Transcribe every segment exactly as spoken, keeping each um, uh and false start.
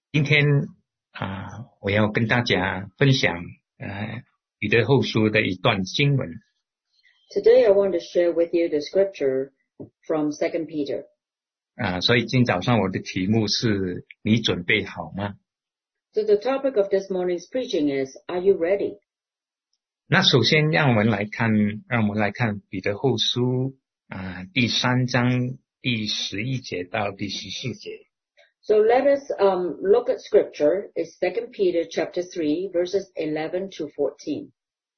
今天啊、呃，我要跟大家分享呃彼得后书的一段经文。 Today I want to share with you the scripture from Second Peter. 啊、呃，所以今早上我的题目是你准备好吗？ So the topic of this morning's preaching is, Are you ready? 那首先让我们来看，让我们来看彼得后书啊、呃、第三章第十一节到第十四节。 So let us um, look at scripture. It's Second Peter chapter three, verses eleven to fourteen.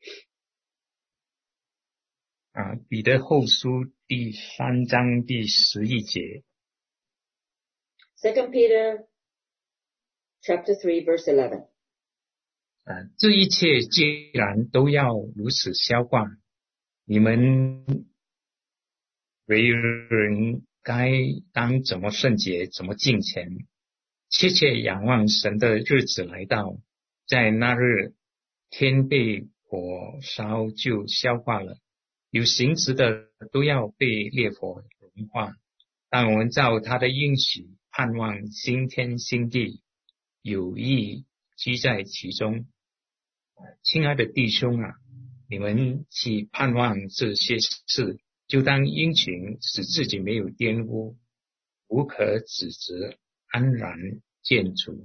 啊，彼得后书第三章第十一节。 Second Peter chapter three, verse eleven. 啊，这一切既然都要如此消化，你们为人该当怎么圣洁，怎么敬虔，切切仰望神的日子来到，在那日天被火烧就消化了，有形质的都要被烈火融化，但我们照他的应许盼望新天新地，有义居在其中。亲爱的弟兄啊，你们既盼望这些事，就当殷勤，使自己没有玷污，无可指责，安然见主。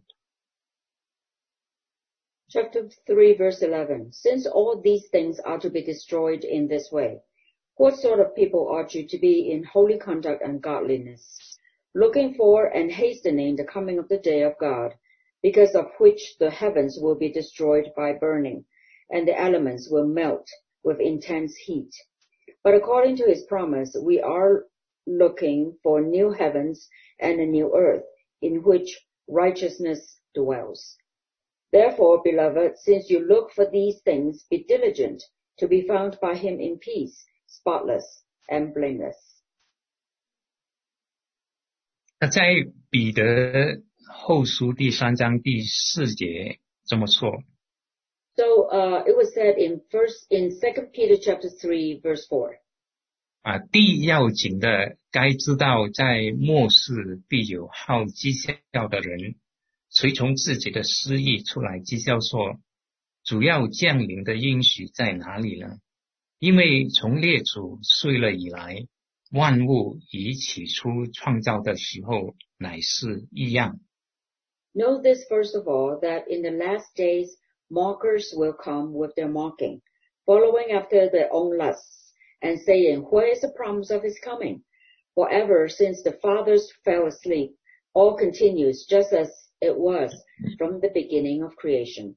Chapter three, verse eleven. Since all these things are to be destroyed in this way, what sort of people ought you to be in holy conduct and godliness, looking for and hastening the coming of the day of God, because of which the heavens will be destroyed by burning, and the elements will melt with intense heat. But according to his promise, we are looking for new heavens and a new earth, in which righteousness dwells. Therefore, beloved, since you look for these things, be diligent to be found by him in peace, spotless and blameless. 那在彼得后书第三章第四节这么说。 So uh, it was said in first in Second Peter chapter three, verse four. 啊，第一要紧的，该知道在末世必有好讥笑的人，随从自己的私意出来讥笑说，主要降临的应许在哪里呢？因为从列祖睡了以来，万物以起初创造的时候乃是一样。 Know this first of all, that in the last days mockers will come with their mocking, following after their own lusts, and saying, Where is the promise of his coming? For ever since the fathers fell asleep, all continues just as it was from the beginning of creation.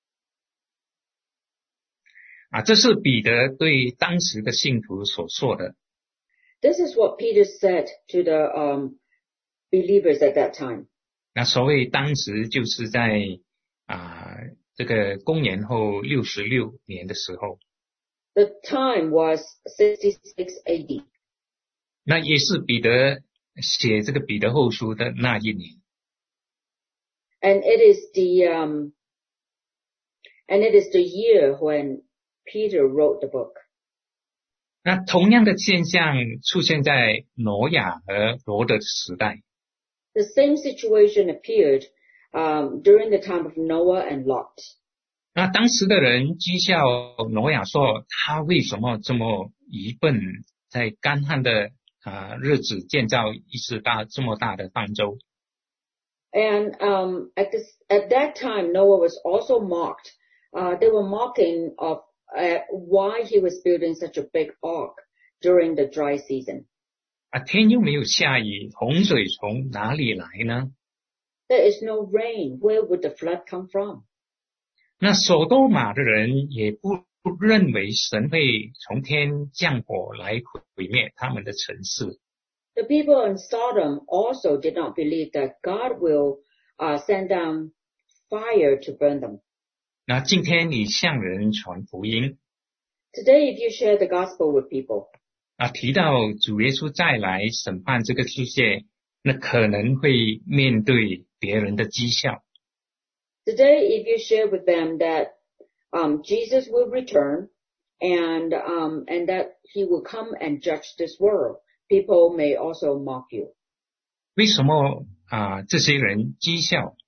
啊，这是彼得对当时的信徒所说的。 This is what Peter said to the um, believers at that time. 那所谓当时就是在啊这个公元后六十六年的时候。 The time was sixty-six A D. 那也是彼得写这个彼得后书的那一年。 And it is the um, and it is the year when Peter wrote the book. 那同样的现象出现在挪亚和罗德的时代。 The same situation appeared um, during the time of Noah and Lot. 那当时的人讥笑挪亚说，他为什么这么愚笨，在干旱的啊、呃、日子建造一只大这么大的方舟。 And um, at this at that time, Noah was also mocked. Uh, they were mocking of uh, why he was building such a big ark during the dry season. 啊，天又没有下雨，洪水从哪里来呢？ There is no rain. Where would the flood come from? 那所多玛的人也不认为神会从天降火来毁灭他们的城市。 The people in Sodom also did not believe that God will uh, send down fire to burn them. 那今天你向人传福音， Today, if you share the gospel with people, 啊，提到主耶稣再来审判这个世界，那可能会面对别人的讥笑。 today, if you share with them that um, Jesus will return and um, and that he will come and judge this world, people may also mock you. 为什么啊这些人讥笑？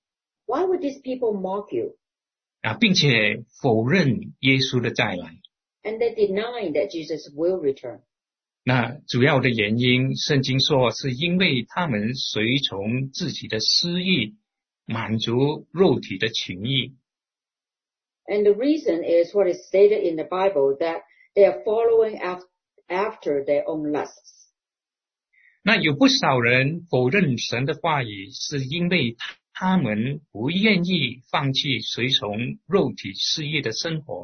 Why would these people mock you? 啊，并且否认耶稣的再来。 And they deny that Jesus will return. 那主要的原因，圣经说是因为他们随从自己的私欲，满足肉体的情欲。 And the reason is what is stated in the Bible, that they are following after their own lusts. 那有不少人否认神的话语，是因为他们不愿意放弃随从肉体私欲的生活。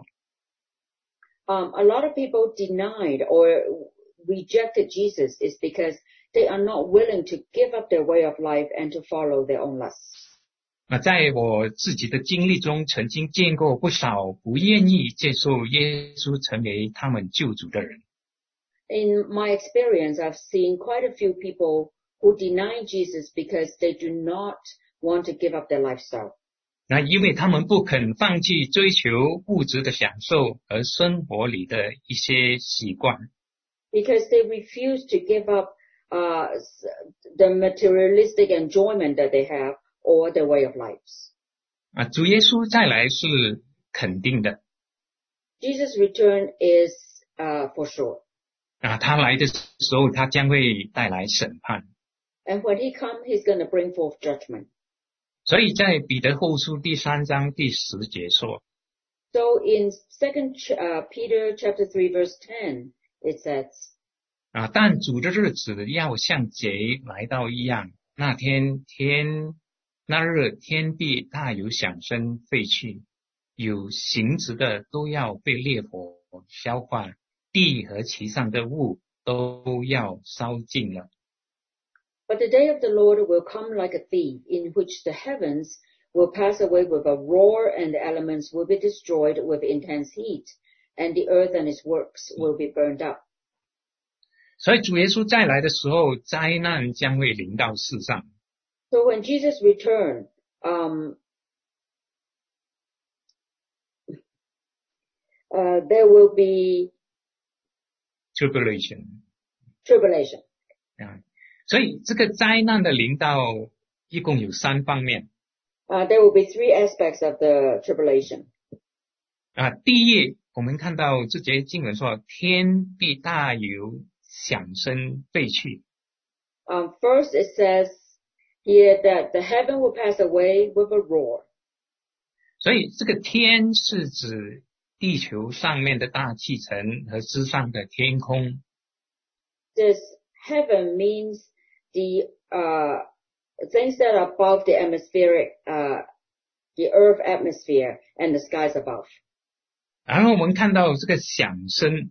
Um, a lot of people denied or rejected Jesus is because they are not willing to give up their way of life and to follow their own lusts. 那在我自己的经历中，曾经见过不少不愿意接受耶稣成为他们救主的人。 In my experience, I've seen quite a few people who deny Jesus because they do not want to give up their lifestyle. 那因为他们不肯放弃追求物质的享受和生活里的一些习惯。 Because they refuse to give up uh, the materialistic enjoyment that they have or their way of lives. 啊，主耶稣再来是肯定的。 Jesus' return is uh, for sure. 啊，他来的时候，他将会带来审判。 And when he comes, he's going to bring forth judgment. 所以在彼得后书第三章第十节说 So in Second uh, Peter chapter three verse ten, it says, 啊，但主的日子要像贼来到一样，那天天那日天地大有响声废去，有形质的都要被烈火消化，地和其上的物都要烧尽了。 But the day of the Lord will come like a thief, in which the heavens will pass away with a roar, and the elements will be destroyed with intense heat, and the earth and its works will be burned up. 所以主耶稣再来的时候，灾难将会临到世上。 So when Jesus returns, um, uh, there will be tribulation. Tribulation. 啊，所以这个灾难的临到一共有三方面。 Uh, there will be three aspects of the tribulation. 啊，第一，我们看到这节经文说，天必大有响声废去。 Um, first, it says here that the heaven will pass away with a roar. 所以这个天是指地球上面的大气层和之上的天空。 This heaven means the uh, things that are above the atmospheric, uh, the earth atmosphere and the skies above. 然后我们看到这个响声。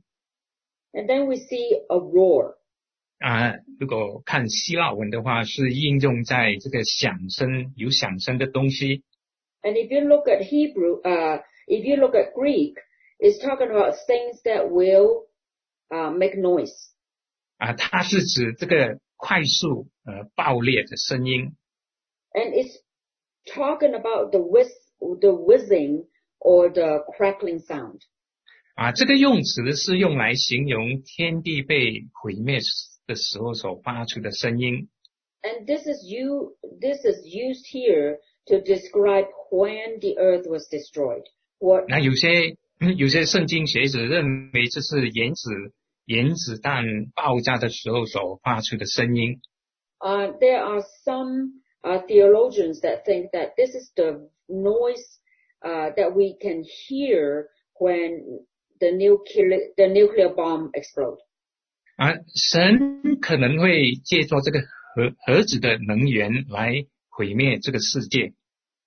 And then we see a roar. 啊，如果看希腊文的话，是应用在这个响声，有响声的东西。 And if you look at Hebrew, uh, if you look at Greek, it's talking about things that will uh, make noise. 啊，它是指这个快速呃爆裂的声音。 And it's talking about the whiz, the whizzing or the crackling sound. 啊，这个用词是用来形容天地被毁灭的时候所发出的声音。 And this is you, this is used here to describe when the earth was destroyed. What? 那有些有些圣经学者认为这是原子原子弹爆炸的时候所发出的声音。 Uh, there are some uh, theologians that think that this is the noise uh, that we can hear when the nuclear the nuclear bomb explodes. 啊，神可能会借助这个核核子的能源来毁灭这个世界。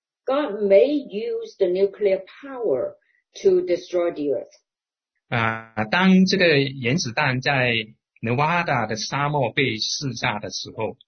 God may use the nuclear power to destroy the earth. 啊，当这个原子弹在 Nevada 的沙漠被试炸的时候，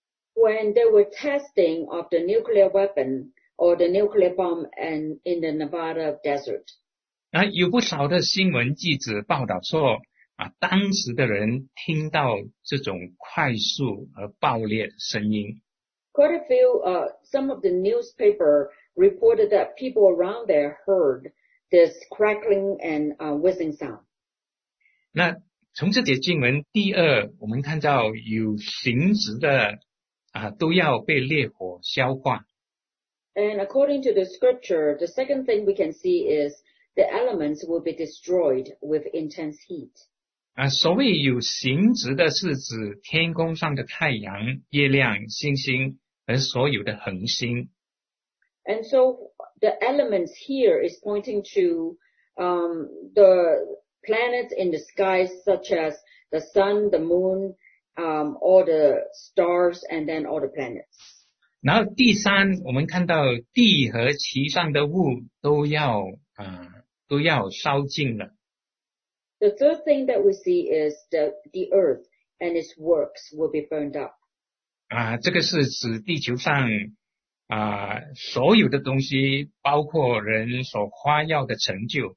When they were testing of the nuclear weapon or the nuclear bomb and in the Nevada desert. 啊，有不少的新闻记者报道说，啊，当时的人听到这种快速而爆裂的声音。 Quite a few, uh, some of the newspaper reported that people around there heard this crackling and uh, whizzing sound. 那从这节经文，第二，我们看到有形质的啊，都要被烈火消化。 And according to the scripture, the second thing we can see is the elements will be destroyed with intense heat. 啊，所谓有形质的是指天空上的太阳、月亮、星星和所有的恒星。 And so the elements here is pointing to um, the planets in the sky, such as the sun, the moon, um, all the stars, and then all the planets. 然后第三，我们看到地和其上的物都要啊都要烧尽了。 The third thing that we see is that the earth and its works will be burned up. 啊，这个是指地球上啊所有的东西，包括人所夸耀的成就。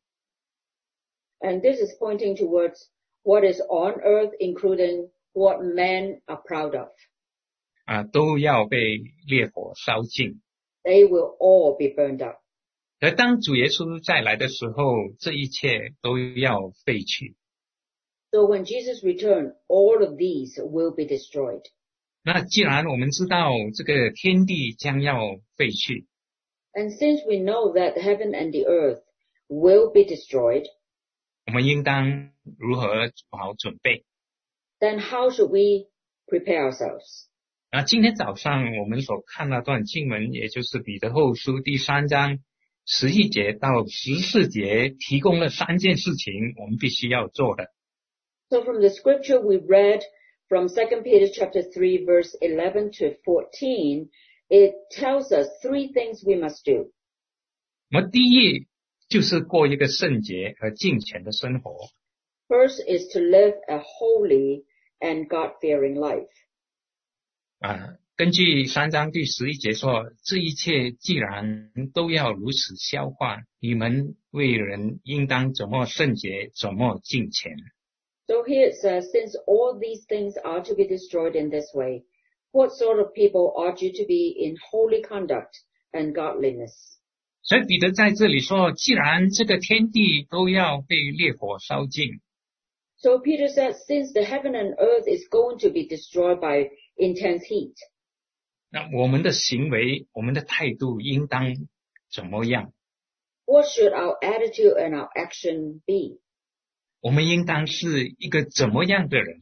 And this is pointing towards what is on earth, including what men are proud of. 啊，都要被烈火烧尽。 They will all be burned up. 而当主耶稣再来的时候，这一切都要废去。 So when Jesus returns, all of these will be destroyed. 那既然我们知道这个天地将要废去， And since we know that heaven and the earth will be destroyed, 我们应当如何做好准备？ then how should we prepare ourselves? 那今天早上我们所看那段经文，也就是彼得后书第三章十一节到十四节，提供了三件事情我们必须要做的。 So from the scripture we read from Second Peter chapter three verse eleven to fourteen, it tells us three things we must do. 我们第一就是过一个圣洁和敬虔的生活。 First is to live a holy and God-fearing life. 啊，根据三章第十一节说，这一切既然都要如此消化，你们为人应当怎么圣洁，怎么敬虔。 So here it says, since all these things are to be destroyed in this way, what sort of people ought you to be in holy conduct and godliness? 所以彼得在这里说，既然这个天地都要被烈火烧尽， So Peter said, since the heaven and earth is going to be destroyed by intense heat, 那我们的行为，我们的态度应当怎么样？ what should our attitude and our action be? 我们应当是一个怎么样的人？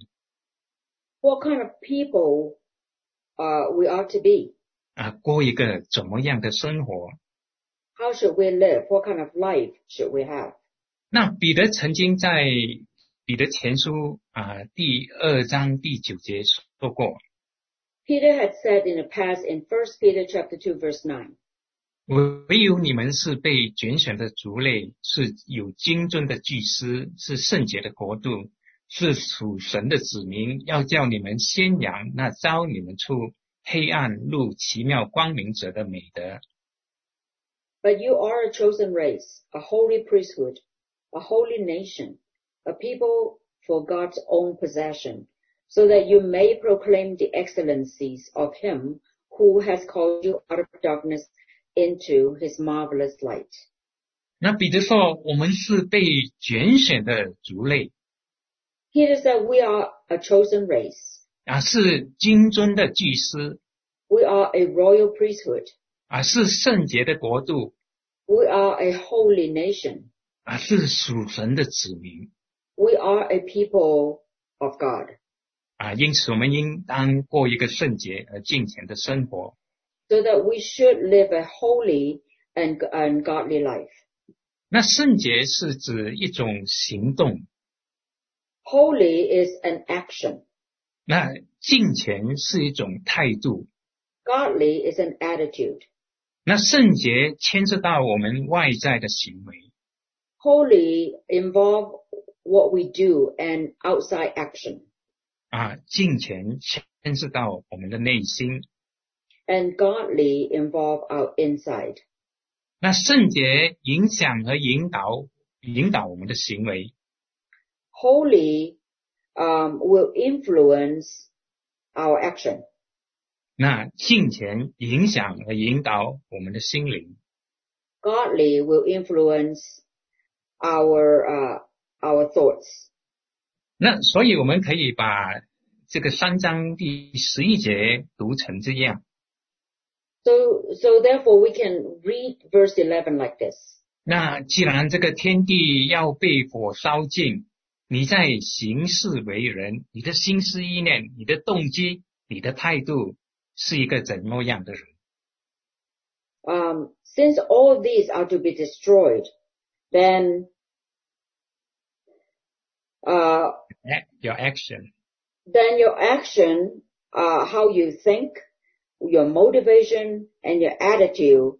What kind of people uh, we are to be? 啊，过一个怎么样的生活？ How should we live? What kind of life should we have? 那彼得曾经在彼得前书啊第二章第九节说过， Peter had said in the past in First Peter chapter two verse nine, 唯有你们是被拣选的族类，是有金尊的祭司，是圣洁的国度，是属神的子民，要叫你们宣扬那招你们出黑暗入奇妙光明者的美德。 but you are a chosen race, a holy priesthood, a holy nation, a people for God's own possession, so that you may proclaim the excellencies of him who has called you out of darkness into his marvelous light. 那彼得说，我们是被拣选的族类， Peter said we are a chosen race. 啊，是金尊的祭司， We are a royal priesthood. 啊，是圣洁的国度， We are a holy nation. 啊，是属神的子民， We are a people of God. 啊，因此我们应当过一个圣洁而敬虔的生活。 So that we should live a holy and, and godly life. 那圣洁是指一种行动， Holy is an action. 那敬虔是一种态度， Godly is an attitude. 那圣洁牵涉到我们外在的行为， Holy involve what we do and outside action. 啊，敬虔牵涉到我们的内心， And godly involve our inside. 那圣洁影响和引导引导我们的行为， Holy um, will influence our action. 那敬虔影响和引导我们的心灵。 Godly will influence our uh, our thoughts. 那所以我们可以把这个三章第十一节读成这样， So, so therefore we can read verse eleven like this. 那既然这个天地要被火烧尽，你在行事为人，你的心思意念，你的动机，你的态度是一个怎么样的人？ Um, since all these are to be destroyed, then uh, Your action. then your action, uh, how you think, your motivation, and your attitude,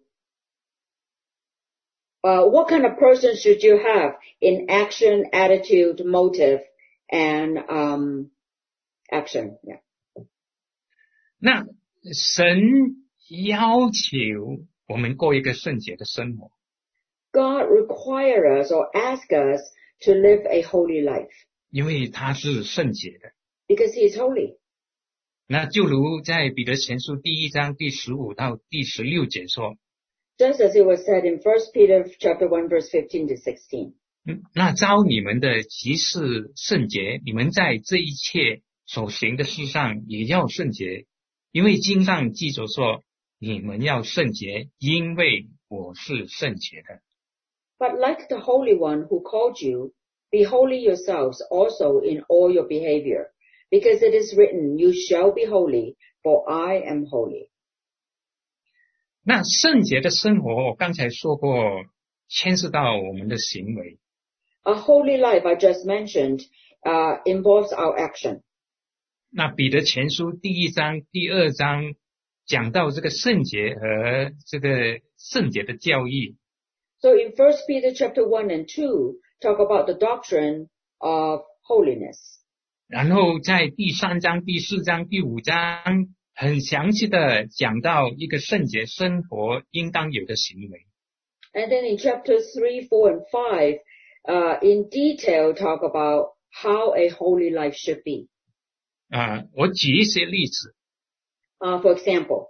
uh, what kind of person should you have in action, attitude, motive, and um, action? Yeah. 那神要求我们过一个圣洁的生活， God requires us or asks us to live a holy life 因为他是圣洁的。 because He is holy. 那就如在彼得前书第一章第十五到第十六节说， Just as it was said in First Peter chapter one verse fifteen to sixteen. 嗯，那召你们的即是圣洁，你们在这一切所行的事上也要圣洁，因为经上记着说，你们要圣洁，因为我是圣洁的。 But like the Holy One who called you, be holy yourselves also in all your behavior, because it is written, you shall be holy, for I am holy. 那圣洁的生活，我刚才说过，牵涉到我们的行为。 A holy life, I just mentioned, uh, involves our action. 那彼得前书第一章、第二章讲到这个圣洁和这个圣洁的教义。 So in First Peter chapter one and two, talk about the doctrine of holiness. 然后在第三章、第四章、第五章很详细的讲到一个圣洁生活应当有的行为。 And then in chapters three, four, and five, uh, in detail talk about how a holy life should be. 啊、我举一些例子。 Uh, for example,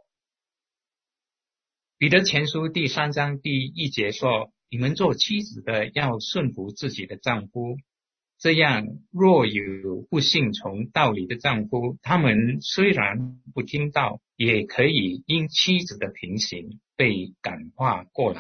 彼得前书第三章第一节说：“你们做妻子的要顺服自己的丈夫，这样若有不信从道理的丈夫，他们虽然不听道，也可以因妻子的平行被感化过来。”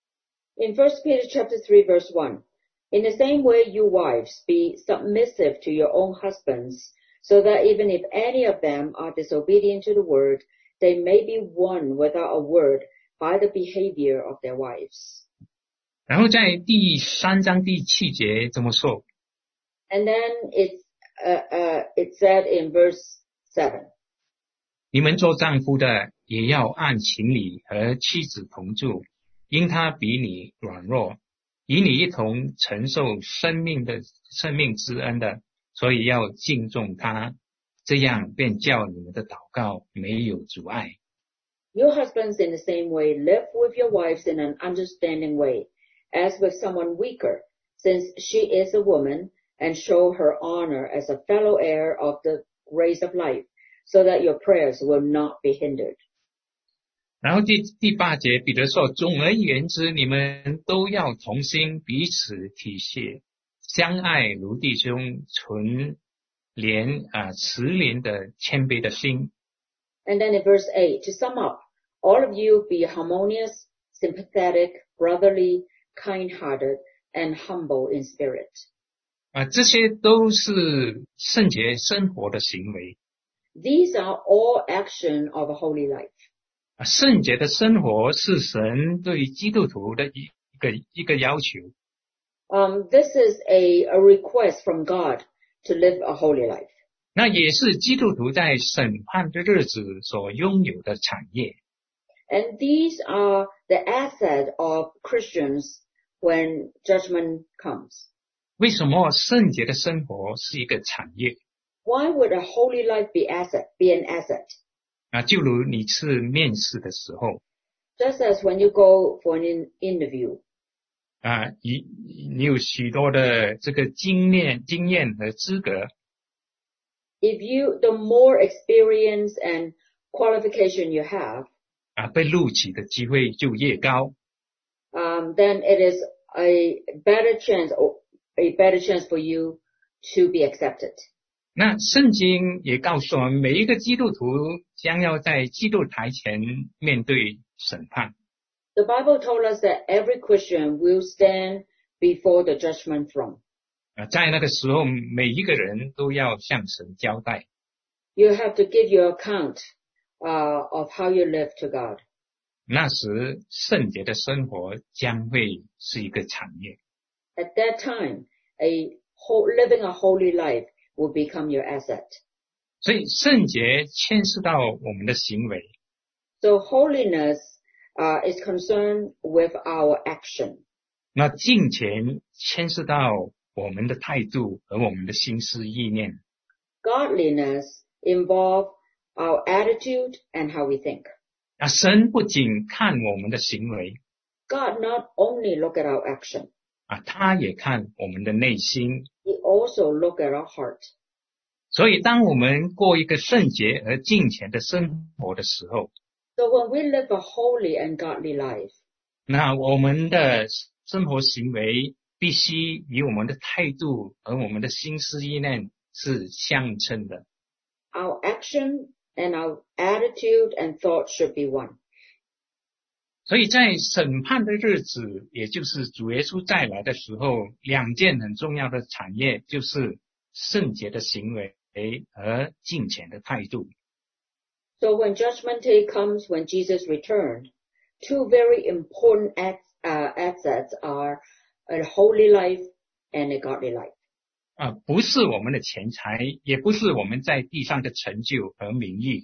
in First Peter chapter three verse one, in the same way you wives be submissive to your own husbands, so that even if any of them are disobedient to the word, they may be won without a word by the behavior of their wives. 然后在第三章第七节这么说： And then it's, uh, uh, it said in verse seven, 你们做丈夫的也要按情理和妻子同住，因他比你软弱，与你一同承受生命的生命之恩的，所以要敬重他，这样便叫你们的祷告没有阻碍。 You husbands in the same way live with your wives in an understanding way, as with someone weaker, since she is a woman, and show her honor as a fellow heir of the grace of life, so that your prayers will not be hindered. 然后第第八节彼得说：总而言之，你们都要同心，彼此体恤，相爱如弟兄，存怜啊慈怜的谦卑的心。 And then in verse eight, to sum up, all of you be harmonious, sympathetic, brotherly, kind-hearted, and humble in spirit. 啊，这些都是圣洁生活的行为。 These are all action of a holy life. 啊，圣洁的生活是神对基督徒的一个一个要求。 Um, this is a, a request from God to live a holy life. 那也是基督徒在审判的日子所拥有的产业。 And these are the asset of Christians when judgment comes. 为什么圣洁的生活是一个产业？ Why would a holy life be asset, be an asset? 啊，就如你去面试的时候， Just as when you go for an in- interview, 啊，你你有许多的这个经验、经验和资格， if you, the more experience and qualification you have, 啊，被录取的机会就越高。 um, then it is a better chance, or a better chance for you to be accepted. 那圣经也告诉我们，每一个基督徒将要在基督台前面对审判。 The Bible told us that every Christian will stand before the judgment throne. 啊，在那个时候，每一个人都要向神交代。 You have to give your account uh, of how you live to God. 那时，圣洁的生活将会是一个产业。 At that time, a whole, living a holy life will become your asset. 所以，圣洁牵涉到我们的行为。 So holiness uh, is concerned with our action. 那敬虔牵涉到我们的态度和我们的心思意念。 Godliness involves our attitude and how we think. 那神不仅看我们的行为， God not only look at our action, 啊，他也看我们的内心。 He also look at our heart. 所以，当我们过一个圣洁而敬虔的生活的时候， So when we live a holy and godly life, 那我们的生活行为必须与我们的态度和我们的心思意念是相称的。 our action and our attitude and thought should be one. 所以在审判的日子，也就是主耶稣再来的时候，两件很重要的产业就是圣洁的行为和敬虔的态度。 So when judgment day comes, when Jesus returned, two very important acts, uh, assets are a holy life and a godly life. 啊，不是我们的钱财，也不是我们在地上的成就和名誉。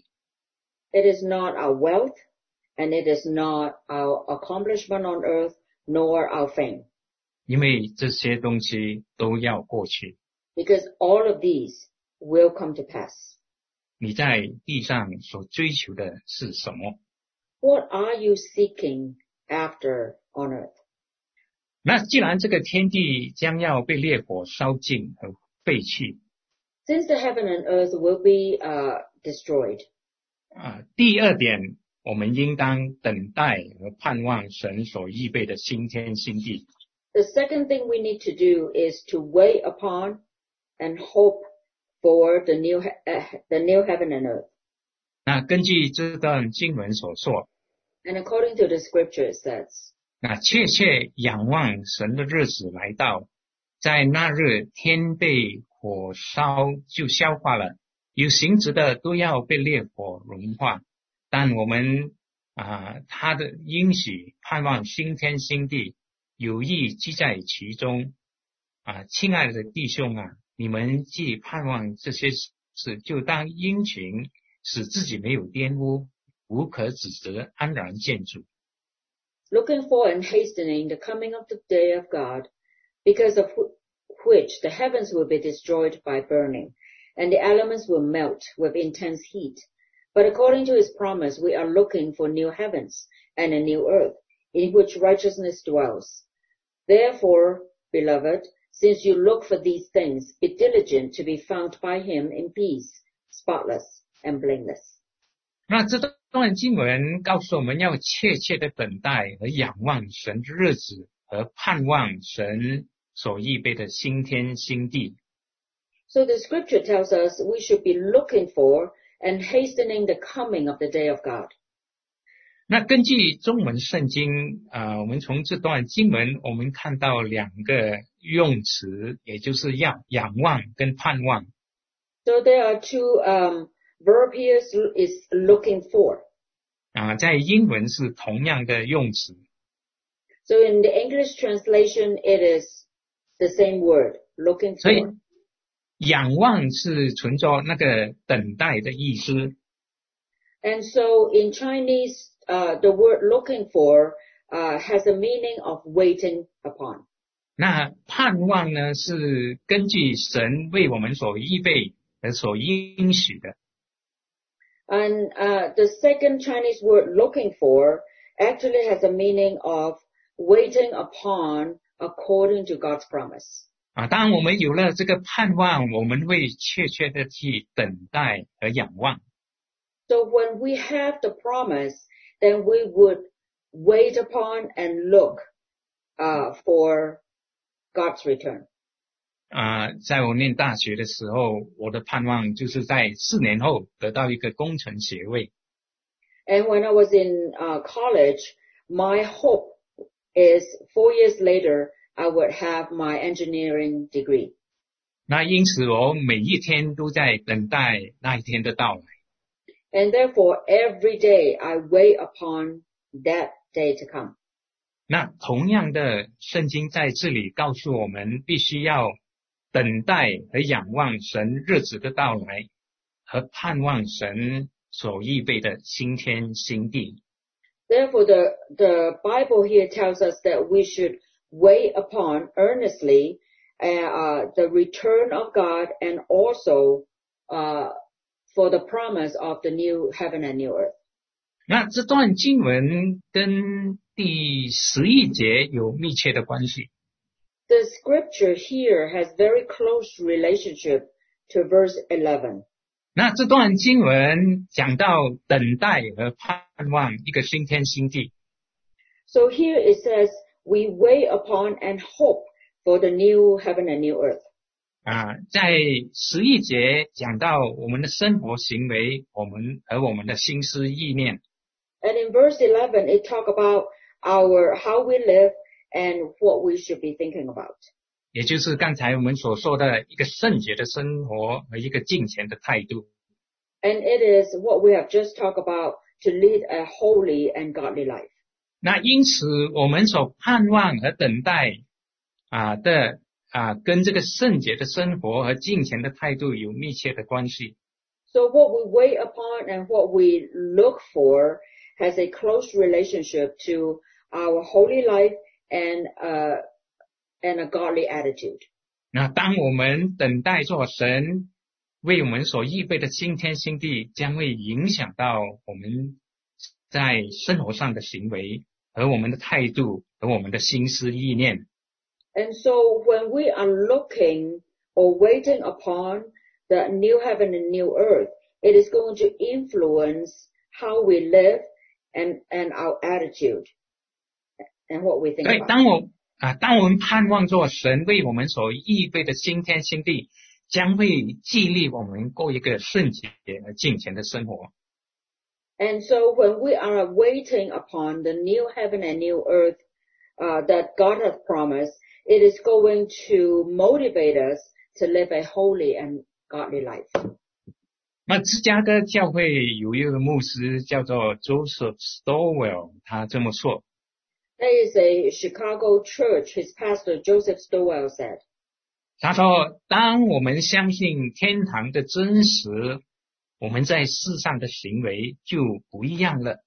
It is not our wealth, and it is not our accomplishment on earth, nor our fame. 因为这些东西都要过去。 Because all of these will come to pass. 你在地上所追求的是什么？ What are you seeking after on earth? 那既然这个天地将要被烈火烧尽和废去， Since the heaven and earth will be uh, destroyed, 啊，第二点，我们应当等待和盼望神所预备的新天新地。 the second thing we need to do is to wait upon and hope for the new, he- uh, the new heaven and earth. 那根据这段经文所说， And according to the scripture, it says, 那切切仰望神的日子来到，在那日天被火烧就消化了，有形质的都要被烈火融化。但我们啊，他的应许盼望新天新地，有意居在其中。啊，亲爱的弟兄啊，你们既盼望这些事，就当殷勤，使自己没有玷污，无可指责，安然见主。 looking for and hastening the coming of the day of God, because of wh- which the heavens will be destroyed by burning, and the elements will melt with intense heat. But according to his promise, we are looking for new heavens and a new earth, in which righteousness dwells. Therefore, beloved, since you look for these things, be diligent to be found by him in peace, spotless and blameless. 那这段经文告诉我们要切切的等待和仰望神的日子，和盼望神所预备的新天新地。 So the scripture tells us we should be looking for and hastening the coming of the day of God. 那根据中文圣经啊、呃，我们从这段经文我们看到两个用词，也就是要仰望跟盼望。 So there are two um, verb here is looking for. 啊、在英文是同样的用词。 So in the English translation, it is the same word, looking 所以 for. 仰望是存着那个等待的意思。 And so in Chinese, uh, the word looking for uh, has a meaning of waiting upon. 那盼望呢，是根据神为我们所预备和所应许的。 And uh, the second Chinese word looking for actually has a meaning of waiting upon according to God's promise. 啊，当我们有了这个盼望，我们会确切的去等待和仰望。 So when we have the promise, then we would wait upon and look uh, for God's return. 啊、在我念大学的时候，我的盼望就是在四年后得到一个工程学位。 And when I was in uh, college, my hope is four years later, I would have my engineering degree. 那因此我每一天都在等待那一天的到来。 And therefore, every day I wait upon that day to come. 那同样的，圣经在这里告诉我们，必须要等待和仰望神日子的到来，和盼望神所预备的新天新地。 Therefore, the, the Bible here tells us that we should wait upon earnestly uh, uh, the return of God and also uh, for the promise of the new heaven and new earth. 那这段经文跟第十一节有密切的关系。 The scripture here has very close relationship to verse eleven. 那这段经文讲到等待和盼望一个新天新地。 So here it says, we wait upon and hope for the new heaven and new earth. 啊，在十一节讲到我们的生活行为，我们和我们的心思意念。 And in verse eleven, it talk about our, how we live and what we should be thinking about. 也就是刚才我们所说的一个圣洁的生活和一个敬虔的态度。 And it is what we have just talked about, to lead a holy and godly life. 那因此我们所盼望和等待啊的啊跟这个圣洁的生活和敬虔的态度有密切的关系。 So what we wait upon and what we look for has a close relationship to our holy life and uh and a godly attitude. 那当我们等待做神为我们所预备的新天新地，将会影响到我们在生活上的行为和我们的态度和我们的心思意念。 And so when we are looking or waiting upon the new heaven and new earth, it is going to influence how we live and and our attitude and what we think 所以 about. 当我啊，当我们盼望做神为我们所预备的新天新地，将会激励我们过一个圣洁而敬虔的生活。 And so when we are waiting upon the new heaven and new earth uh, that God has promised, it is going to motivate us to live a holy and godly life. 那芝加哥教会有一个牧师叫做 Joseph Stowell， 他这么说。 There is a Chicago church, his pastor Joseph Stowell said, 他说，当我们相信天堂的真实，我们在世上的行为就不一样了。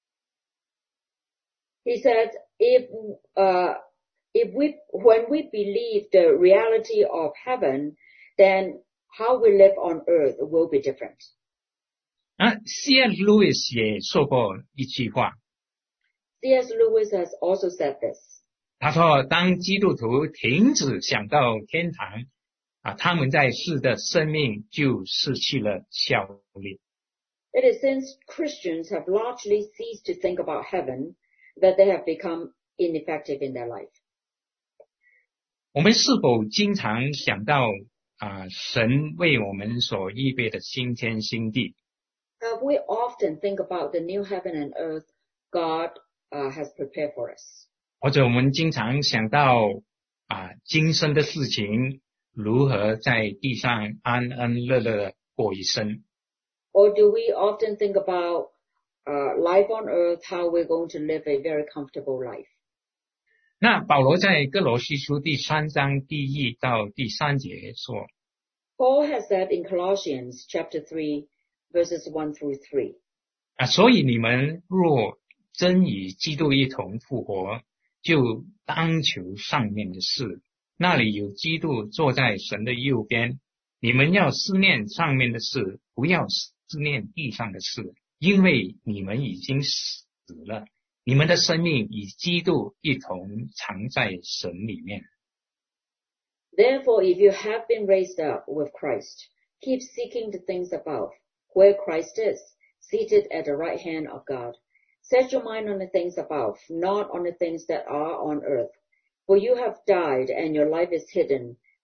He said, if, uh, if we, when we believe the reality of heaven, then how we live on earth will be different. 啊 ，C S Lewis 也说过一句话， C S Lewis has also said this. 他说，当基督徒停止想到天堂，啊，他们在世的生命就失去了效力。 It is since Christians have largely ceased to think about heaven that they have become ineffective in their life. 我们是否经常想到啊，神为我们所预备的新天新地？ Have we often think about the new heaven and earth God uh, has prepared for us? 或者我们经常想到啊，今生的事情如何在地上安安乐乐地过一生？ Or do we often think about uh, life on earth, how we're going to live a very comfortable life? 那保罗在哥罗西书第三章第一到第三节说， Paul has said in Colossians chapter three, verses one through three. 啊，所以你们若真与基督一同复活，就当求上面的事，那里有基督坐在神的右边。你们要思念上面的事，不要思念地上的事，因为你们已经死了，你们的生命与基督一同藏在神里面。 Therefore, if you have been raised up with Christ, keep seeking the things above, where Christ is, seated at the right hand of God. Set your mind on the things above, not on the things that are on earth. For you have died, and your life is hidden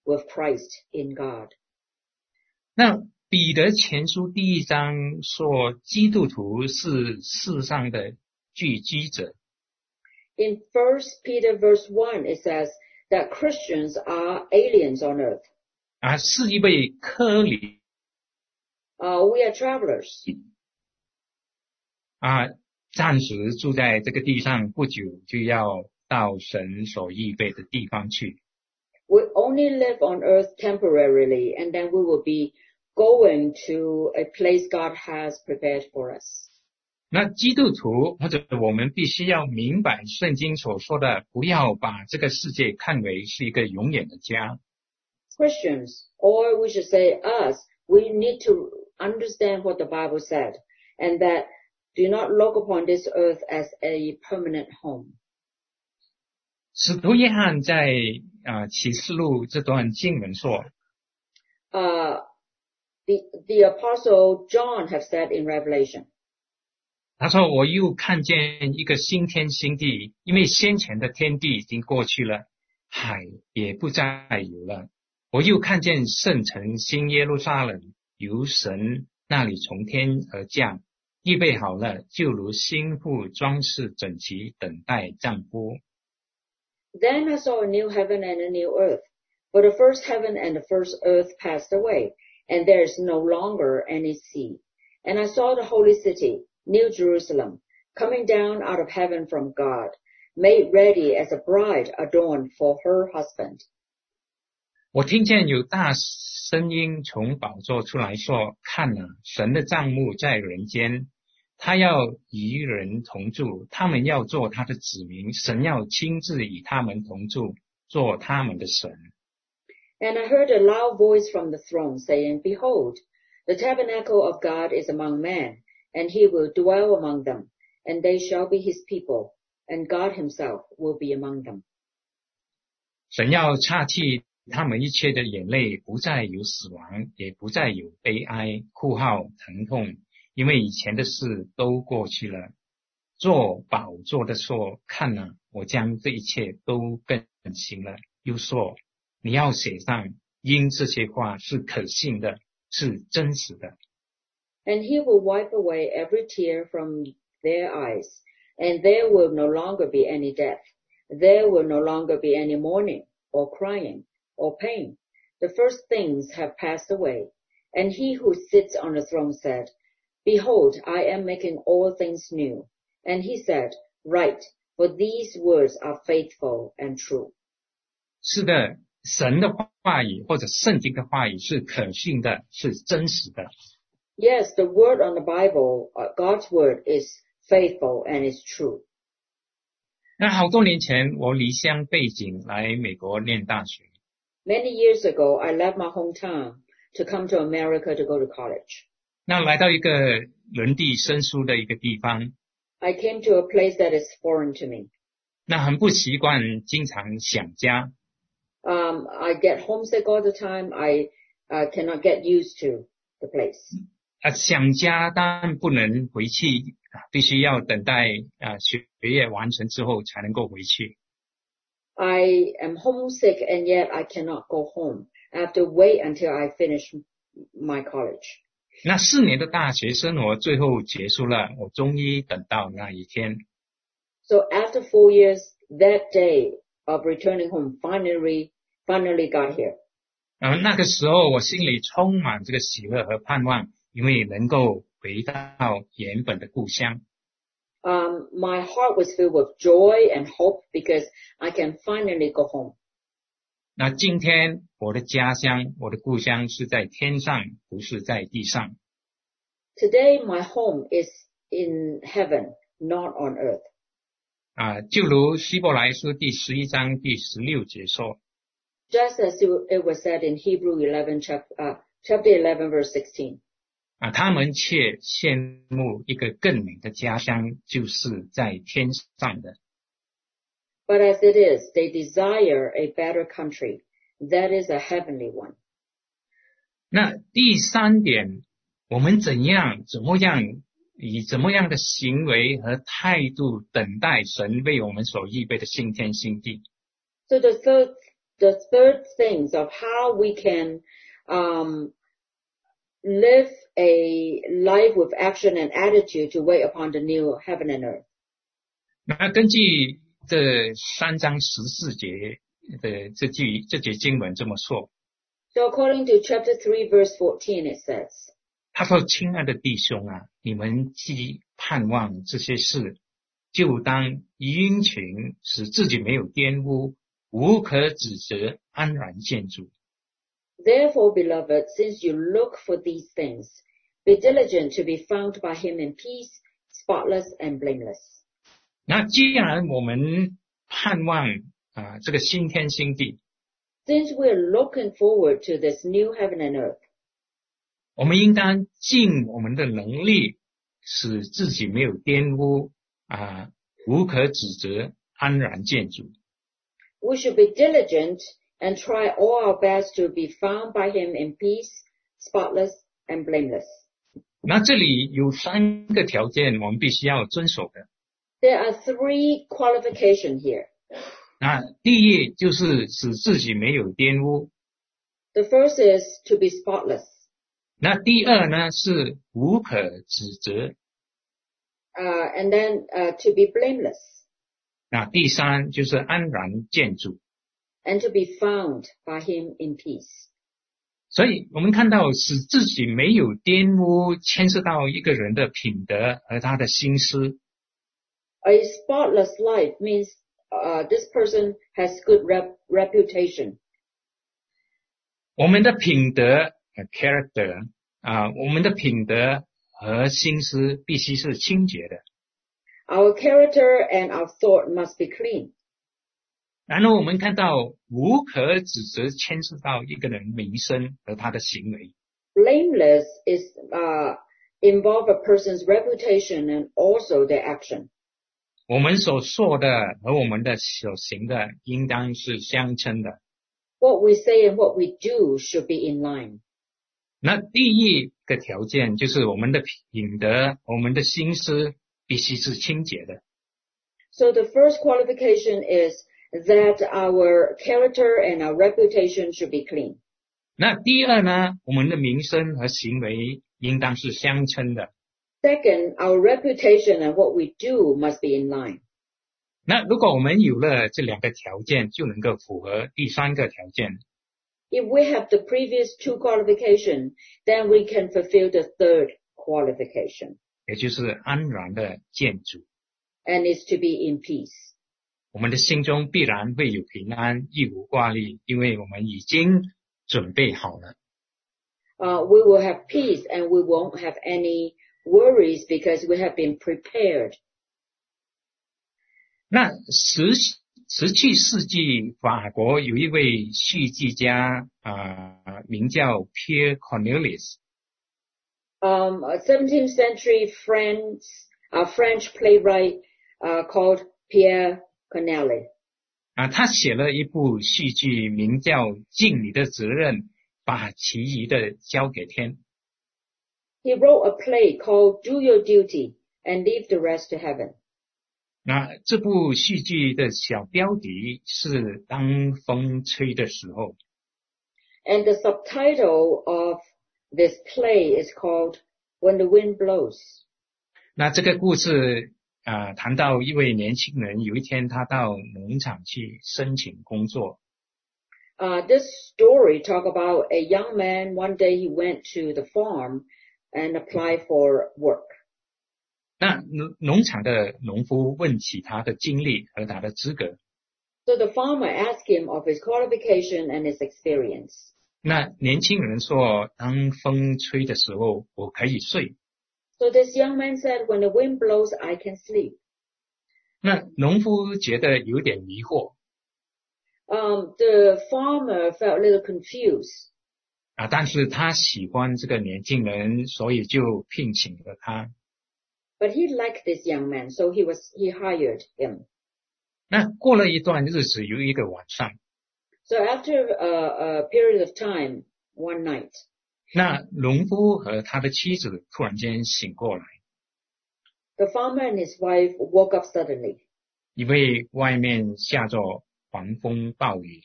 with Christ in God. 那彼得前书第一章说，基督徒是世上的聚居者。 In First Peter verse one, it says that Christians are aliens on earth. 啊，是一位客旅。 Uh, we are travelers. 啊，暂时住在这个地上，不久就要到神所预备的地方去。 We only live on earth temporarily, and then we will be going to a place God has prepared for us. 那基督徒或者我们必须要明白圣经所说的，不要把这个世界看为是一个永远的家。 Christians, or we should say us, we need to understand what the Bible said, and that do not look upon this earth as a permanent home. 使徒约翰在啊启示录这段经文说， Uh, the, the apostle John have said in Revelation, 他说我又看见一个新天新地，因为先前的天地已经过去了，海也不再有了。我又看见圣城新耶路撒冷由神那里从天而降，预备好了，就如新妇装饰整齐，等待丈夫。 Then I saw a new heaven and a new earth, for the first heaven and the first earth passed away, and there is no longer any sea. And I saw the holy city, New Jerusalem, coming down out of heaven from God, made ready as a bride adorned for her husband. 我听见有大声音从宝座出来说，看啊，神的帐幕在人间，他要与人同住，他们要做他的子民，神要亲自与他们同住，做他们的神。 And I heard a loud voice from the throne saying, Behold, the tabernacle of God is among men, and he will dwell among them, and they shall be his people, and God himself will be among them. 神要擦去他们一切的眼泪，不再有死亡，也不再有悲哀、哭号、疼痛，因为以前的事都过去了。做宝座的说，看啊，我将这一切都更新了。又说，你要写上，因这些话是可信的，是真实的。 And he will wipe away every tear from their eyes, and there will no longer be any death. There will no longer be any mourning, or crying, or pain. The first things have passed away. And he who sits on the throne said, Behold, I am making all things new. And he said, Write, for these words are faithful and true. 是的，神的话语或者圣经的话语是可信的，是真实的。 Yes, the word on the Bible, uh, God's word is faithful and is true. 那好多年前，我离乡背井来美国念大学。 Many years ago, I left my hometown to come to America to go to college. 那来到一个人地生疏的一个地方， I came to a place that is foreign to me. 那很不习惯，经常想家。 Um, I get homesick all the time. I uh, cannot get used to the place. 啊，想家当然不能回去，必须要等待啊学业完成之后才能够回去。 I am homesick and yet I cannot go home. I have to wait until I finish my college. 那四年的大学生活最后结束了，我终于等到那一天。 So after four years, that day of returning home finally, finally got here. 呃，那个时候我心里充满这个喜乐和盼望，因为能够回到原本的故乡。 Um, my heart was filled with joy and hope because I can finally go home. 那今天我的家乡，我的故乡是在天上，不是在地上。 Today, my home is in heaven, not on earth. 啊，就如希伯来书第十一章第十六节说， Just as it was said in Hebrew eleven, chapter, uh, chapter eleven, verse sixteen. 啊，他们却羡慕一个更美的家乡，就是在天上的。 But as it is, they desire a better country, that is a heavenly one. 那第三点，我们怎样、怎么样，以怎么样的行为和态度等待神为我们所预备的新天新地？ So the third, the third things of how we can um, live a life with action and attitude to wait upon the new heaven and earth. 那根据这三章十四节的这句这节经文这么说， So according to chapter three, verse fourteen, it says, 他说：“亲爱的弟兄啊，你们既盼望这些事，就当殷勤，使自己没有玷污，无可指责，安然见主。” Therefore, beloved, since you look for these things, be diligent to be found by him in peace, spotless and blameless. 那既然我们盼望啊这个新天新地， Since we are looking forward to this new heaven and earth, 我们应当尽我们的能力，使自己没有玷污啊，无可指责，安然见主。 we should be diligent and try all our best to be found by him in peace, spotless and blameless. 那这里有三个条件我们必须要遵守的。 There are three qualifications here. 那第一就是使自己没有玷污， The first is to be spotless. 那第二呢是无可指责， Uh, and then uh, to be blameless 那第三就是安然见主。 and to be found by him in peace. 所以我们看到使自己没有玷污，牵涉到一个人的品德和他的心思。 A spotless life means uh, this person has good rep- reputation. 我们的品德呃 character 啊，我们的品德和心思必须是清洁的。 Our character and our thought must be clean. 然后我们看到无可指责，牵涉到一个人名声和他的行为。 Blameless is uh, involve a person's reputation and also their action. 我们所说的和我们的所行的应当是相称的。 What we say and what we do should be in line. 那第一个条件就是我们的品德，我们的心思必须是清洁的。 So the first qualification is that our character and our reputation should be clean. 那第二呢，我们的名声和行为应当是相称的。 Second, our reputation and what we do must be in line. 那如果我们有了这两个条件，就能够符合第三个条件。 If we have the previous two qualifications, then we can fulfill the third qualification, 也就是安然的见主。 and it's to be in peace. 我们的心中必然会有平安，亦无挂虑，因为我们已经准备好了。 Uh, we will have peace and we won't have any worries because we have been prepared. 那十十七世纪法国有一位戏剧家啊、呃，名叫 Pierre Cornelis。 Um, a seventeenth century French, uh, French playwright uh, called Pierre Corneille. 啊，他写了一部戏剧，名叫《尽你的责任，把其余的交给天》。 He wrote a play called Do Your Duty and Leave the Rest to Heaven. 那这部戏剧的小标题是当风吹的时候。 And the subtitle of this play is called When the Wind Blows. 那这个故事啊、呃，谈到一位年轻人，有一天他到农场去申请工作。 Uh, this story talk about a young man. One day he went to the farm and applied for work. 那农农场的农夫问起他的经历和他的资格。 So the farmer asked him of his qualification and his experience. 那年轻人说，当风吹的时候，我可以睡。 So this young man said, when the wind blows, I can sleep. 那农夫觉得有点迷惑 Um, the farmer felt a little confused, 啊，但是他喜欢这个年轻人，所以就聘请了他。 but he liked this young man, so he was he hired him. 那过了一段日子，有一个晚上， So after a, a period of time, one night, 那农夫和他的妻子突然间醒过来， the farmer and his wife woke up suddenly 因为外面下着狂风暴雨。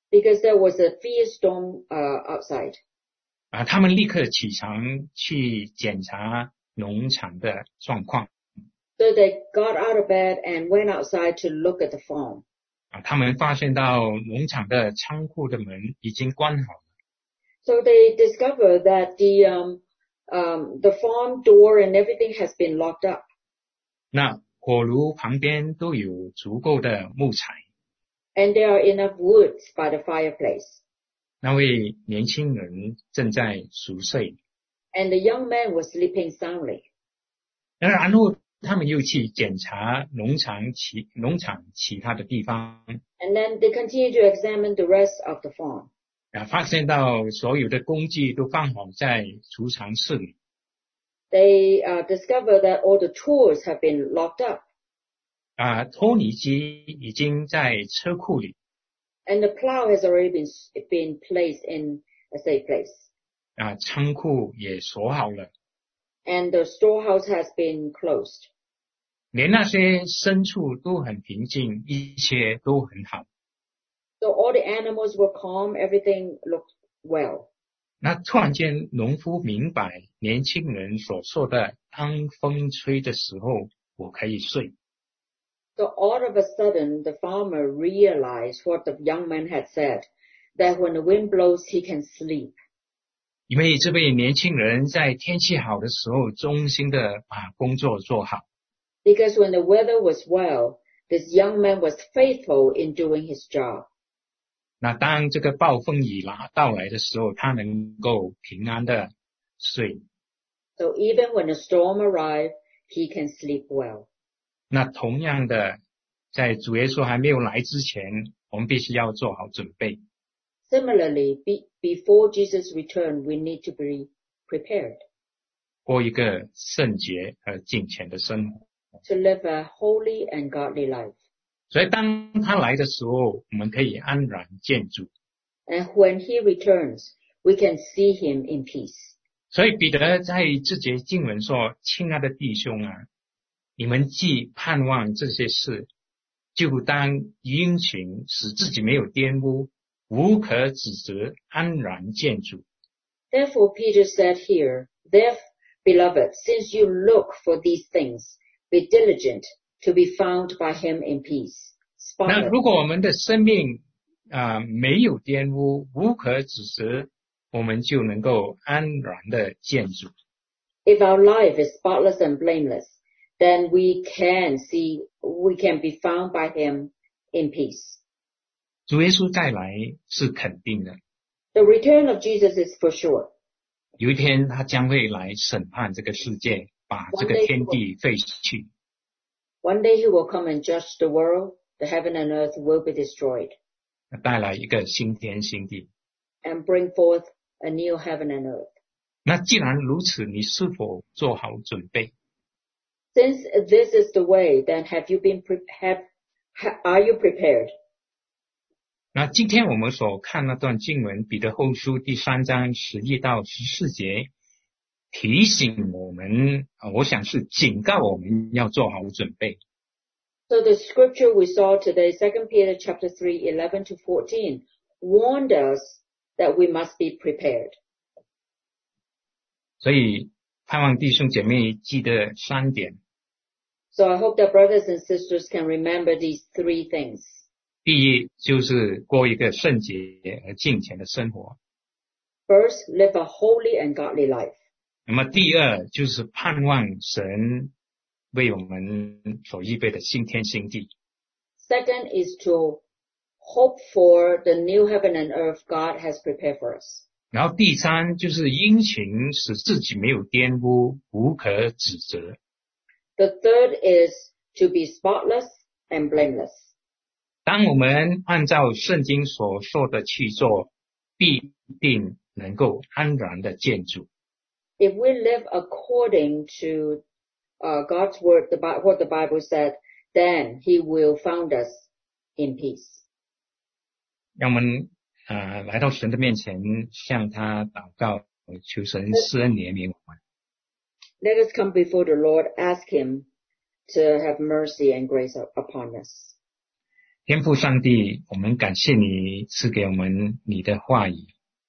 because there was a fierce storm uh, outside. 啊，他们立刻起床去检查农场的状况。 So they got out of bed and went outside to look at the farm. 啊，他们发现到农场的仓库的门已经关好了。 So they discovered that the um, um, the farm door and everything has been locked up. 那火炉旁边都有足够的木材。 And there are enough woods by the fireplace. 那位年轻人正在熟睡。 And the young man was sleeping soundly. 然后他们又去检查农场其农场其他的地方。 And then they continued to examine the rest of the farm. 啊，发现到所有的工具都放好在储藏室里。 They uh, discovered that all the tools have been locked up. 啊，拖泥机已经在车库里。 And the plow has already been been placed in a safe place. 啊，仓库也锁好了。 And the storehouse has been closed. 连那些牲畜都很平静，一切都很好。 So all the animals were calm, everything looked well. 那突然间，农夫明白年轻人所说的“当风吹的时候，我可以睡”。 So all of a sudden, the farmer realized what the young man had said, that when the wind blows, he can sleep. 因为这位年轻人在天气好的时候，忠心的把工作做好。 Because when the weather was well, this young man was faithful in doing his job. 那当这个暴风雨来到来的时候，他能够平安的睡。 So even when the storm arrived, he can sleep well. 那同样的，在主耶稣还没有来之前，我们必须要做好准备。 Similarly, be, before Jesus' return, we need to be prepared. 过一个圣洁和敬虔的生活。 To live a holy and godly life. 所以当他来的时候，我们可以安然见主。 And when he returns, we can see him in peace. 所以彼得在这节经文说：“亲爱的弟兄啊，你们既盼望这些事，就当殷勤，使自己没有玷污，无可指责，安然见主。” Therefore Peter said here, Therefore, beloved, since you look for these things, be diligent to be found by him in peace. 那 Spotless. 如果我们的生命啊、呃、没有玷污，无可指责，我们就能够安然的见主。 If our life is spotless and blameless, then we can see, we can be found by him in peace. 主耶稣再来是肯定的， The return of Jesus is for sure. 有一天他将会来审判这个世界，把这个天地废去。 One day he will come and judge the world. The heaven and earth will be destroyed. 带来一个新天新地。 And bring forth a new heaven and earth. 那既然如此，你是否做好准备？ Since this is the way, then have you been pre- have, ha, are you prepared? 那今天我们所看那段经文，彼得后书第三章十一到十四节，提醒我们，我想是警告我们要做好准备。 So the scripture we saw today, Second Peter chapter three, eleven to fourteen, warned us that we must be prepared. 所以盼望弟兄姐妹记得三点。 So I hope that brothers and sisters can remember these three things. 第一，就是过一个圣洁而敬虔的生活。 First, live a holy and godly life. 那么第二，就是盼望神为我们所预备的新天新地。 Second is to hope for the new heaven and earth God has prepared for us. 然后第三，就是殷勤，使自己没有玷污，无可指责。 The third is to be spotless and blameless. 当我们按照圣经所说的去做，必定能够安然的见主。 If we live according to uh, God's word, the, what the Bible said, then he will found us in peace. 让我们呃来到神的面前，向他祷告，求神施恩怜悯我们。 Let us come before the Lord, ask him to have mercy and grace upon us. 天父上帝，我们感谢你赐给我们你的话语。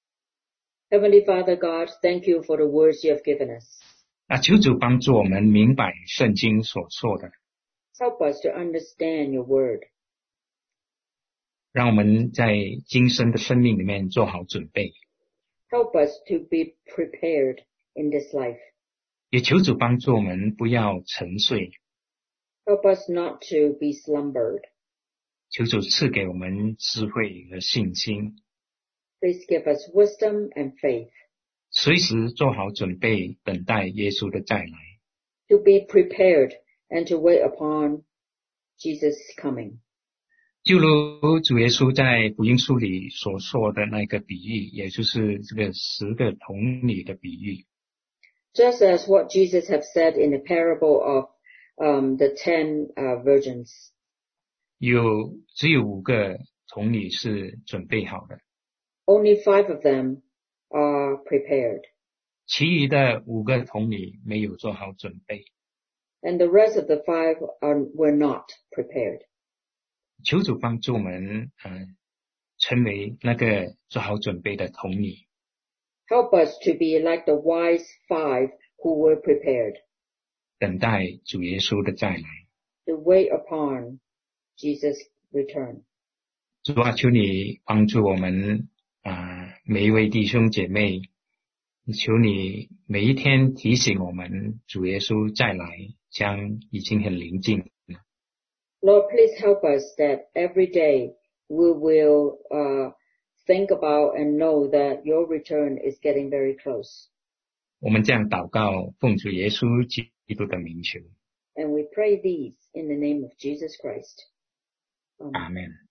Heavenly Father God, thank you for the words you have given us. 啊，求主帮助我们明白圣经所说的， Help us to understand your word. 让我们在今生的生命里面做好准备。 Help us to be prepared in this life. 也求主帮助我们不要沉睡， Help us not to be slumbered. 求主赐给我们智慧和信心， Please give us wisdom and faith 随时做好准备，等待耶稣的再来。 to be prepared and to wait upon Jesus' coming. 就如主耶稣在福音书里所说的那个比喻，也就是这个十个童女的比喻， Just as what Jesus have said in the parable of um, the ten uh, virgins. 有只有五个童女是准备好的， Only five of them are prepared, 其余的五个童女没有做好准备。 and the rest of the five are, were not prepared. 求主帮助我们，呃，成为那个做好准备的童女， Help us to be like the wise five who were prepared, 等待主耶稣的再来。 to wait upon Jesus' return. 主啊，求你帮助我们啊、每一位弟兄姐妹，求你每一天提醒我们，主耶稣再来将已经很临近。 Lord, please help us that every day we will uh, think about and know that your return is getting very close. 我们这样祷告，奉主耶稣基督的名求， And we pray these in the name of Jesus Christ. Amen. 阿门。